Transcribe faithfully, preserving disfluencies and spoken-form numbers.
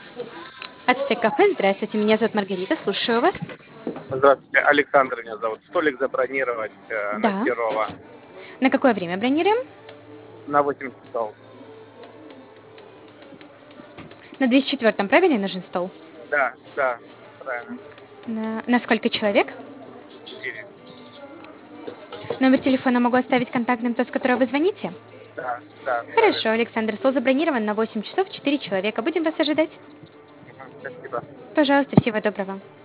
Ацтек кафе, здравствуйте, меня зовут Маргарита, слушаю вас. Здравствуйте, Александр меня зовут. Столик забронировать э, на Да. Серова На какое время бронируем? на восемь часов. На двести четвёртом, правильно нужен стол? Да, да, правильно. На, на сколько человек? Четыре. Номер телефона могу оставить контактным, тот, с которого вы звоните? Да, да, Хорошо, правильно. Александр, стол забронирован на восемь часов, четыре человека. Будем вас ожидать. Мгм, спасибо. Пожалуйста, всего доброго.